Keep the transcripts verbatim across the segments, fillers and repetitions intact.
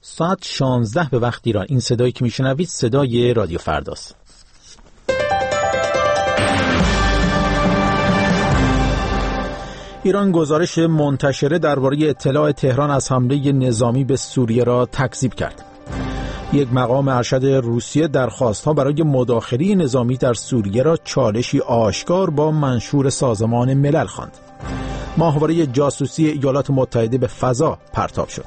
ساعت شانزده به وقت ایران. این صدایی که میشنوید صدای رادیو فرداست. ایران گزارش منتشره درباره اطلاع تهران از حمله نظامی به سوریه را تکذیب کرد. یک مقام ارشد روسیه درخواست‌ها برای مداخله نظامی در سوریه را چالشی آشکار با منشور سازمان ملل خواند. ماهواره جاسوسی ایالات متحده به فضا پرتاب شد.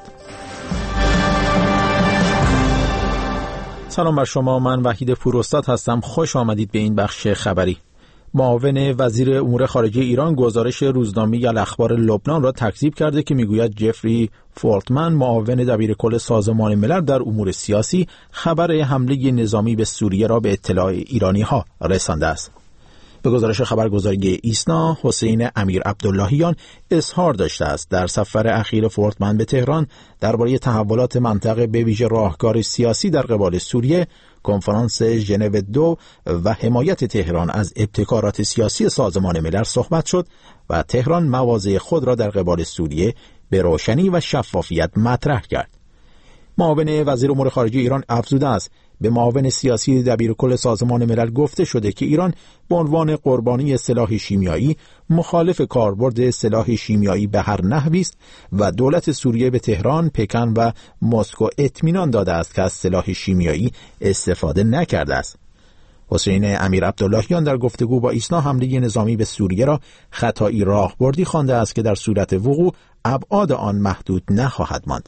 سلام بر شما، من وحید پوراستاد هستم. خوش آمدید به این بخش خبری. معاون وزیر امور خارجه ایران گزارش روزنامه الاخبار لبنان را تکذیب کرده که میگوید جفری فولتمن، معاون دبیرکل سازمان ملل در امور سیاسی، خبر حمله نظامی به سوریه را به اطلاع ایرانی‌ها رسانده است. به گزارش خبرگزاری ایسنا، حسین امیر عبداللهیان اظهار داشته است در سفر اخیر فولتمن به تهران درباره تحولات منطقه به ویژه راهکار سیاسی در قبال سوریه، کنفرانس ژنو دو و حمایت تهران از ابتکارات سیاسی سازمان ملل صحبت شد و تهران مواضع خود را در قبال سوریه به روشنی و شفافیت مطرح کرد. معاون وزیر امور خارجه ایران افزوده است به معاون سیاسی دبیرکل سازمان ملل گفته شده که ایران به عنوان قربانی سلاح شیمیایی مخالف کاربرد سلاح شیمیایی به هر نحوی است و دولت سوریه به تهران، پکن و مسکو اطمینان داده است که از سلاح شیمیایی استفاده نکرده است. حسین امیر عبداللهیان در گفتگو با ایسنا حمله نظامی به سوریه را خطایی راهبردی خوانده است که در صورت وقوع ابعاد آن محدود نخواهد ماند.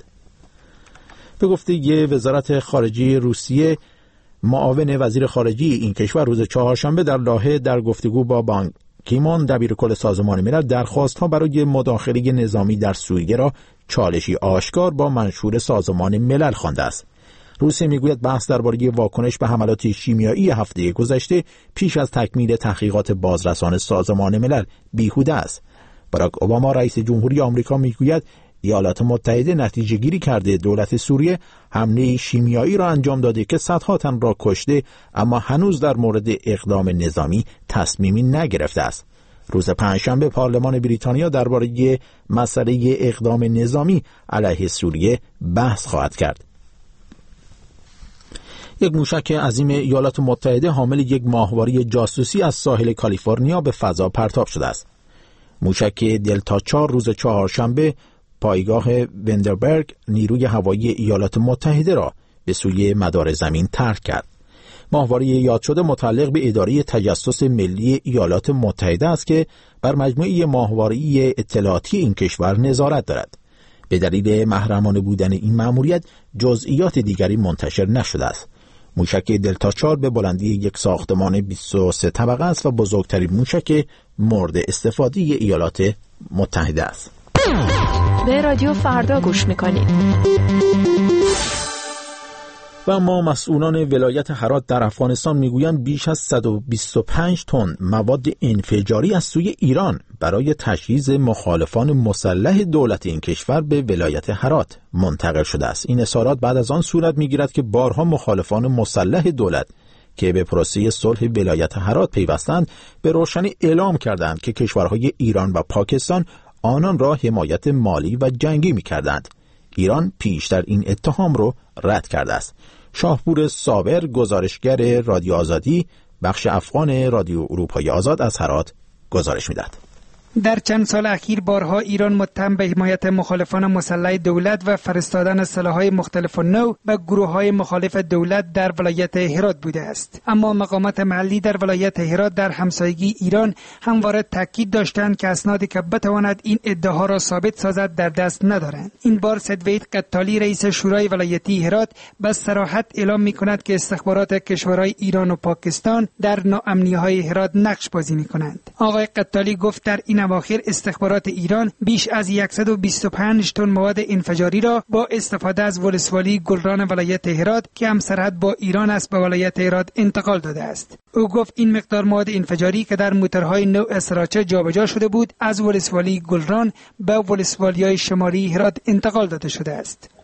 به گفته ی وزارت خارجه روسیه، معاون وزیر خارجه این کشور روز چهارشنبه در لاهه در گفتگو با بان کیمون دبیرکل سازمان ملل درخواست‌ها برای مداخله نظامی در سوریه را چالشی آشکار با منشور سازمان ملل خوانده است. روسیه میگوید بحث درباره واکنش به حملات شیمیایی هفته گذشته پیش از تکمیل تحقیقات بازرسان سازمان ملل بیهوده است. باراک اوباما رئیس جمهوری آمریکا میگوید ایالات متحده نتیجه گیری کرده دولت سوریه حمله شیمیایی را انجام داده که صدها تن را کشته، اما هنوز در مورد اقدام نظامی تصمیمی نگرفته است. روز پنجشنبه پارلمان بریتانیا درباره مسئله اقدام نظامی علیه سوریه بحث خواهد کرد. یک موشک عظیم ایالات متحده حامل یک ماهواره جاسوسی از ساحل کالیفرنیا به فضا پرتاب شده است. موشک دلتا چهار روز چهارشنبه پایگاه وندربرگ نیروی هوایی ایالات متحده را به سوی مدار زمین ترک کرد. ماهواره یاد شده متعلق به اداره تجسس ملی ایالات متحده است که بر مجموعه ماهواره‌ای اطلاعاتی این کشور نظارت دارد. به دلیل محرمانه بودن این مأموریت جزئیات دیگری منتشر نشده است. موشک دلتا چهار به بلندی یک ساختمان بیست و سه طبقه است و بزرگترین موشک مورد استفاده ایالات متحده است. به رادیو فردا گوش میکنید. و اما مسئولان ولایت هرات در افغانستان میگویند بیش از صد و بیست و پنج تن مواد انفجاری از سوی ایران برای تجهیز مخالفان مسلح دولت این کشور به ولایت هرات منتقل شده است. این اظهارات بعد از آن صورت میگیرد که بارها مخالفان مسلح دولت که به پروسه صلح ولایت هرات پیوستند به روشنی اعلام کردند که کشورهای ایران و پاکستان آنان را حمایت مالی و جنگی می‌کردند. ایران پیشتر این اتهام را رد کرده است. شاهپور صابر، گزارشگر رادیو آزادی، بخش افغان رادیو اروپای آزاد از هرات گزارش می‌دهد. در چند سال اخیر بارها ایران متهم به حمایت مخالفان مسلح دولت و فرستادن سلاح‌های مختلف و نوع به گروه‌های مخالف دولت در ولایت هرات بوده است. اما مقامات محلی در ولایت هرات در همسایگی ایران همواره تاکید داشتند که اسنادی که بتواند این ادعاها را ثابت سازد در دست ندارند. این بار سدوید قتالی رئیس شورای ولایتی هرات به صراحت اعلام می‌کند که استخبارات کشورهای ایران و پاکستان در ناامنی‌های هرات نقش بازی می‌کنند. آقای قتالی گفت در این اواخر استخبارات ایران بیش از صد و بیست و پنج تن مواد انفجاری را با استفاده از ولسوالی گلران ولایت هرات که هم سرحد با ایران است به ولایت هرات انتقال داده است. او گفت این مقدار مواد انفجاری که در موتورهای نوع اسراچه جابجا شده بود از ولسوالی گلران به ولسوالی‌های شمالی هرات انتقال داده شده است.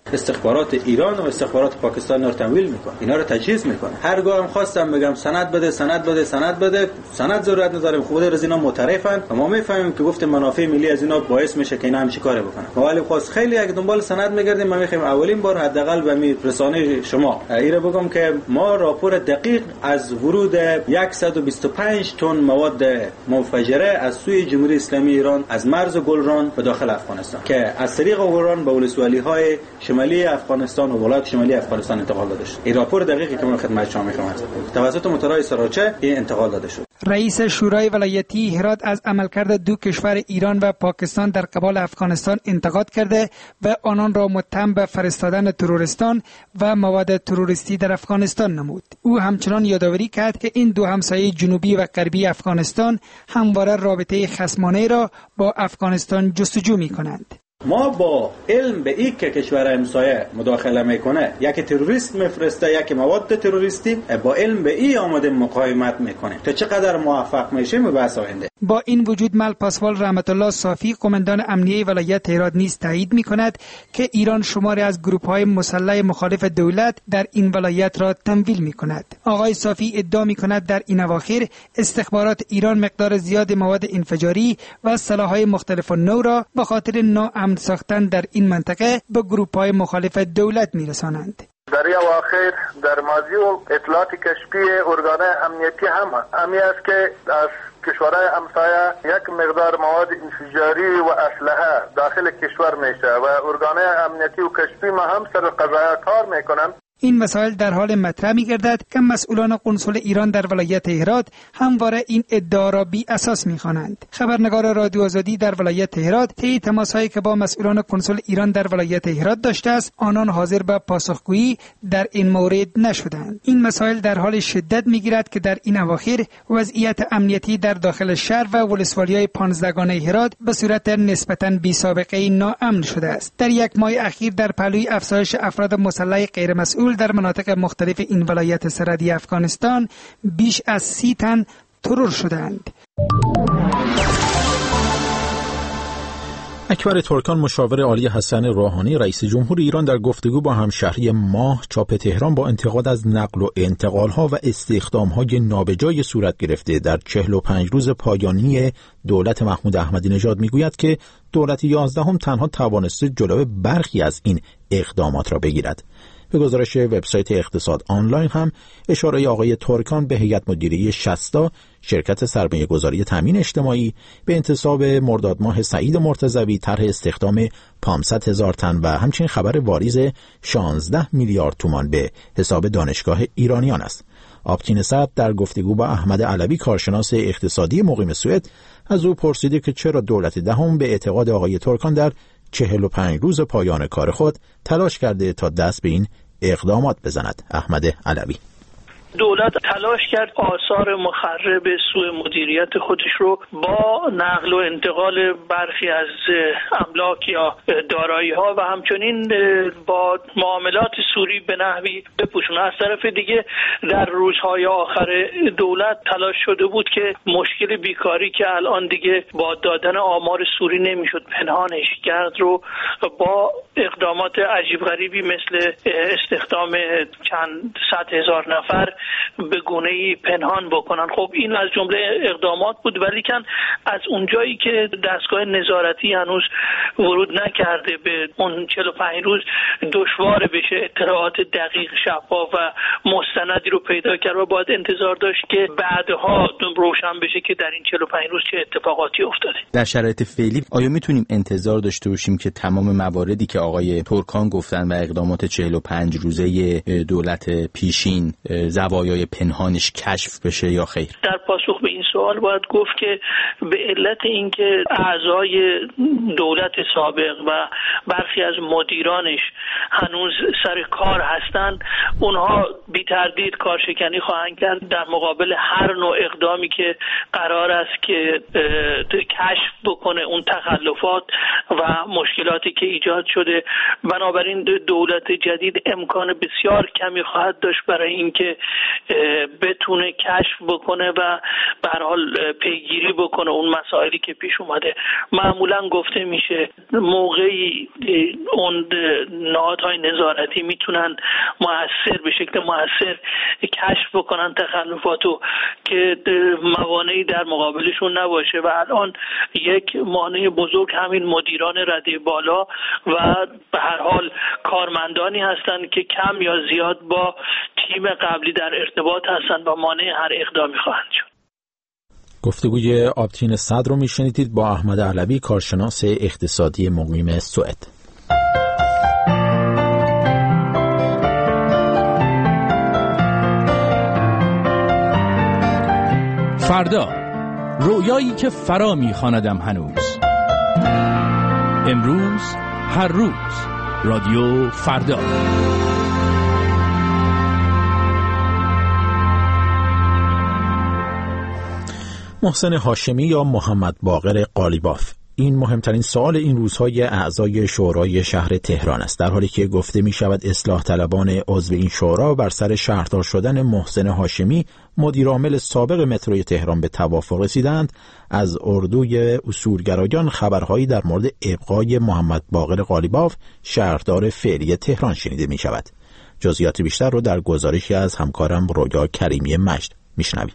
استخبارات ایران و استخبارات پاکستان رو تمویل میکنه، اینا رو تجهیز میکنه. هرگاه هم خواستم بگم سند بده سند بده سند بده، سند ضرورت نداره، خود از اینا معترفن و ما میفهمیم که گفت منافع ملی از اینا باعث میشه که اینا هم چیکار بکنن. ولی خاص خیلی اگه دنبال سند میگردیم، ما میخوایم اولین بار حداقل به می رسانه شما ایره بگم که ما راپور دقیق از ورود صد و بیست و پنج تن مواد منفجره از سوی جمهوری اسلامی ایران از مرز گلران به داخل افغانستان که از طریق گلران به ولسوالی‌های شمالی افغانستان و ولایت شمالی افغانستان انتقال داده شد. این راپور دقیقی که من خدمت شما میخوام توسط مطرح سراچه این انتقال داده شد. رئیس شورای ولایتی هرات از عملکرد دو کشور ایران و پاکستان در قبال افغانستان انتقاد کرده و آنان را متهم به فرستادن تروریستان و مواد تروریستی در افغانستان نمود. او همچنان یادآوری کرد که این دو همسایه جنوبی و غربی افغانستان همواره رابطه خصمانه را با افغانستان جستجو می‌کنند. ما با علم به این که کشور همسایه مداخله میکنه، یکی تروریست میفرسته یکی مواد تروریستی، با علم به این آماده مقاومت میکنه تا چقدر موفق میشیم به بحث آینده. با این وجود مل پاسوال رحمت الله صافی قماندان امنیه ولایت هرات نیز تایید میکند که ایران شماری از گروه‌های مسلح مخالف دولت در این ولایت را تمویل میکند. آقای صافی ادعا میکند در این اواخر استخبارات ایران مقدار زیاد مواد انفجاری و سلاح‌های مختلف نو را به خاطر ناامن ساختن در این منطقه به گروه‌های مخالف دولت میرسانند. در این اواخر در ماضی و اطلاعات کشفی ارگان امنیتی هم همی است که از کشورهای همسایه یک مقدار مواد انفجاری و اسلحه داخل کشور میشه و ارگان امنیتی و کشفی ما هم سر قضایا کار میکنن. این مسائل در حال مطرح می‌گردد که مسئولان قنصل ایران در ولایت هرات همواره این ادعا را بی اساس می‌خوانند. خبرنگار رادیو آزادی در ولایت هرات طی تماس‌هایی که با مسئولان قنصل ایران در ولایت هرات داشته است، آنان حاضر به پاسخگویی در این مورد نشدند. این مسائل در حال شدت می‌گیرد که در این اواخر وضعیت امنیتی در داخل شهر و ولسوالی‌های پانزدهگانه هرات به صورت نسبتاً بی‌سابقه ناامن شده است. در یک ماه اخیر در پهلوی افزایش افراد مسلح غیرمسئول در مناطق مختلف این ولایت سرحدی افغانستان بیش از سی تن ترور شدند. اکبر ترکان مشاور عالی حسن روحانی رئیس جمهور ایران در گفتگو با همشهری ماه چاپ تهران با انتقاد از نقل و انتقال‌ها و استخدام‌های نابجای صورت گرفته در چهل و پنج روز پایانی دولت محمود احمدی نژاد میگوید که دولت یازدهم تنها توانسته جلوی برخی از این اقدامات را بگیرد. به گزارش وبسایت اقتصاد آنلاین هم اشاره آقای ترکان به هیئت مدیره شصتا شرکت سرمایه‌گذاری تامین اجتماعی به انتصاب مرداد ماه سعید مرتضوی طرح استخدام پانصد هزار تن و همچنین خبر واریز شانزده میلیارد تومان به حساب دانشگاه ایرانیان است. آپتین سعد در گفتگو با احمد علوی کارشناس اقتصادی مقیم سوئد از او پرسیده که چرا دولت دهم به اعتقاد آقای ترکان در چهل و پنج روز پایان کار خود تلاش کرده تا دست به این اقدامات بزند. احمد علوی: دولت تلاش کرد آثار مخرب سوء مدیریت خودش رو با نقل و انتقال برخی از املاک یا دارایی ها و همچنین با معاملات سوری به نحوی بپوشونه. از طرف دیگه در روزهای آخر دولت تلاش شده بود که مشکل بیکاری که الان دیگه با دادن آمار سوری نمیشد پنهانش کرد رو با اقدامات عجیب غریبی مثل استخدام چند صد هزار نفر به گونه‌ای پنهان بکنن. خب این از جمله اقدامات بود، ولی کن از اونجایی که دستگاه نظارتی هنوز ورود نکرده به اون چهل و پنج روز دشوار بشه اطلاعات دقیق شفاف و مستندی رو پیدا کرد و باید انتظار داشت که بعدها روشن بشه که در این چهل و پنج روز چه اتفاقاتی افتاده. در شرایط فعلی آیا میتونیم انتظار داشته باشیم که تمام مواردی که آقای ترکان گفتن و اقدامات چهل و پنج روزه دولت پیشین زوایای پنهانش کشف بشه یا خیر؟ در پاسخ به این سوال باید گفت که به علت اینکه اعضای دولت سابق و برخی از مدیرانش هنوز سر کار هستند، اونها بی تردید کارشکنی خواهند کرد در مقابل هر نوع اقدامی که قرار است که کشف بکنه اون تخلفات و مشکلاتی که ایجاد شده. بنابراین دولت جدید امکان بسیار کمی خواهد داشت برای اینکه بتونه کشف بکنه و به هر حال پیگیری بکنه اون مسائلی که پیش اومده. معمولا گفته میشه موقعی اون نهادهای نظارتی میتونن مؤثر به شکل مؤثر کشف بکنن تخلفاتو که موانعی در مقابلشون نباشه و الان یک مانع بزرگ همین مدیران رده بالا و به هر حال کارمندانی هستند که کم یا زیاد با تیم قبلی در ارتباط هستند و مانع هر اقدامی خواهند شد. گفتگوی آبتین صدر رو میشنیدید با احمد علوی، کارشناس اقتصادی مقیم سوئد. فردا، رویایی که فرا میخواندم هنوز. امروز، هر روز، رادیو فردا. محسن هاشمی یا محمد باقر قالیباف، این مهمترین سوال این روزهای اعضای شورای شهر تهران است، در حالی که گفته می شود اصلاح طلبان عضو این شورا بر سر شهردار شدن محسن هاشمی مدیرعامل سابق متروی تهران به توافق رسیدند. از اردوی اصولگرایان خبرهایی در مورد ابقای محمد باقر قالیباف شهردار فعلی تهران شنیده می شود. جزئیات بیشتر رو در گزارشی از همکارم رویا کریمی مجد میشنویم.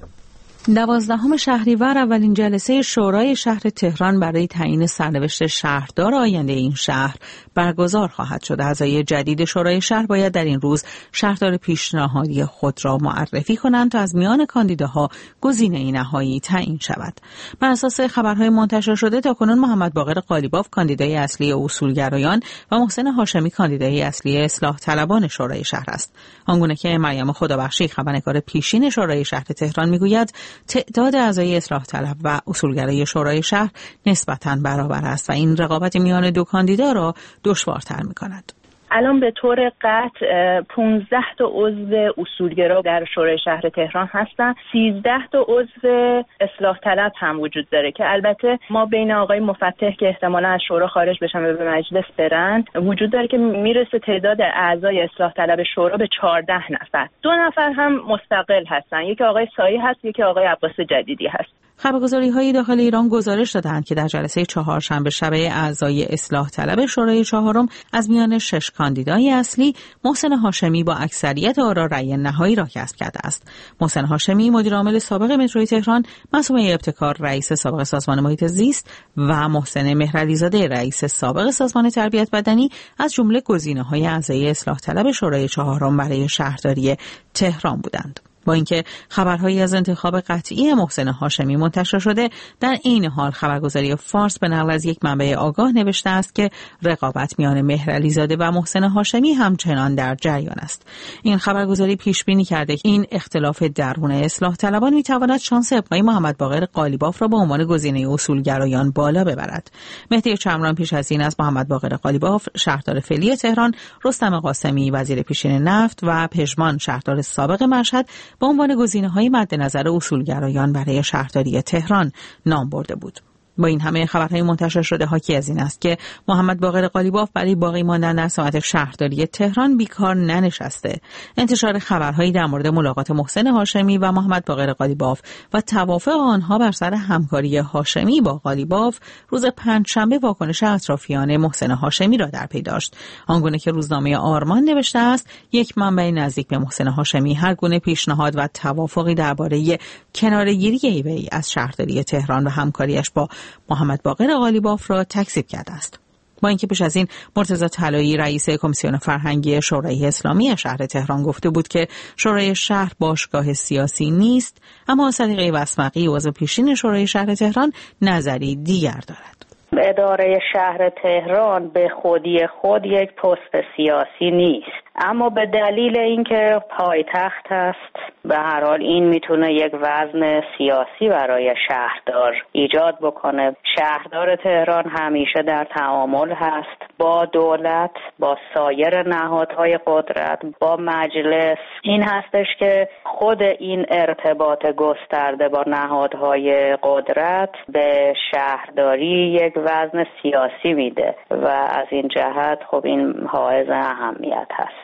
دوازدهم شهریور اولین جلسه شورای شهر تهران برای تعیین سرنوشت شهردار آینده این شهر برگزار خواهد شد. اعضای جدید شورای شهر باید در این روز شهردار پیشنهادی خود را معرفی کنند تا از میان کاندیداها گزینه نهایی تعیین شود. بر اساس خبرهای منتشر شده تاکنون محمد باقر قالیباف کاندیدای اصلی اصولگرایان و محسن هاشمی کاندیدای اصلی اصلاح طلبان شورای شهر است. آنگونه که مریم خدابخشی خبرنگار پیشین شورای شهر تهران میگوید تعداد اعضای اصلاح طلب و اصولگرای شورای شهر نسبتاً برابر است و این رقابت میان دو کاندیدا را دشوارتر می‌کند. الان به طور قطع پانزده تا عضو اصولگرا در شورای شهر تهران هستن، سیزده تا عضو اصلاح طلب هم وجود داره که البته ما بین آقای مفتح که احتمالاً از شورا خارج بشن و به مجلس برند وجود داره که میرسه تعداد اعضای اصلاح طلب شورا به چهارده نفر. دو نفر هم مستقل هستن، یکی آقای سایی هست، یکی آقای عباس جدیدی هست. خبرگزاری‌های داخل ایران گزارش دادند که در جلسه چهارشنبه شب اعضای اصلاح طلب شورای چهارم از میان شش کاندیدای اصلی محسن هاشمی با اکثریت آرا رأی نهایی را کسب کرده است. محسن هاشمی مدیرعامل سابق متروی تهران، معصومه ابتکار رئیس سابق سازمان محیط زیست و محسن مهرعلیزاده رئیس سابق سازمان تربیت بدنی از جمله گزینه‌های اعضای اصلاح طلب شورای چهارم برای شهرداری تهران بودند. با اینکه خبرهایی از انتخاب قطعی محسن هاشمی منتشر شده، در این حال خبرگزاری فارس به نقل از یک منبع آگاه نوشته است که رقابت میان مهرعلیزاده و محسن هاشمی همچنان در جریان است. این خبرگزاری پیش بینی کرده که این اختلاف درون اصلاح طلبان میتواند شانس ابقای محمد باقر قالیباف را به عنوان گزینه اصولگرایان بالا ببرد. مهدی چمران پیش از این از محمد باقر قالیباف شهردار فعلی تهران، رستم قاسمی وزیر پیشین نفت و پژمان شهردار سابق مشهد به عنوان گزینه‌های مد نظر اصولگرایان برای شهرداری تهران نام برده بود. با این همه خبرهای منتشر شده حاکی از این است که محمد باقر قالیباف برای باقی ماندن در سمت شهرداری تهران بیکار ننشسته. انتشار خبرهایی در مورد ملاقات محسن هاشمی و محمد باقر قالیباف و توافق آنها بر سر همکاری هاشمی با قالیباف روز پنجشنبه واکنش اطرافیان محسن هاشمی را در پی داشت. آنگونه که روزنامه آرمان نوشته است، یک منبع نزدیک به محسن هاشمی هر گونه پیشنهاد و توافقی درباره کناره‌گیری وی از شهرداری تهران و همکاریش با محمد باقر قالیباف را تکذیب کرده است. با اینکه پیش از این مرتضی طلایی رئیس کمیسیون فرهنگی شورای اسلامی شهر تهران گفته بود که شورای شهر باشگاه سیاسی نیست، اما صدیقه وسمقی عضو پیشین شورای شهر تهران نظری دیگر دارد. اداره شهر تهران به خودی خود یک پست سیاسی نیست، اما به دلیل اینکه پایتخت است به هر حال این میتونه یک وزن سیاسی برای شهردار ایجاد بکنه. شهردار تهران همیشه در تعامل هست با دولت، با سایر نهادهای قدرت، با مجلس. این هستش که خود این ارتباط گسترده با نهادهای قدرت به شهرداری یک وزن سیاسی میده و از این جهت خب این حائز اهمیت هست.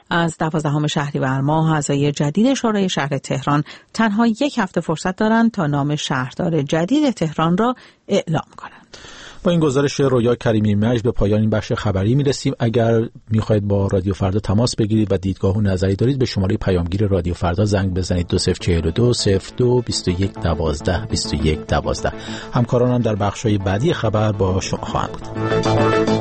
از دوازدهم شهریور ماه اعضای جدید شورای شهر تهران تنها یک هفته فرصت دارند تا نام شهردار جدید تهران را اعلام کنند. با این گزارش رویا کریمی مجد به پایان این بخش خبری میرسیم. اگر میخواید با رادیو فردا تماس بگیرید و دیدگاه و نظری دارید به شماره پیامگیر رادیو فردا زنگ بزنید دو صفر چهل و دو صفر دو بیست و یک دوازده بیست و یک دوازده. همکارانم در بخش‌های بعدی خبر با شما خواهند بود.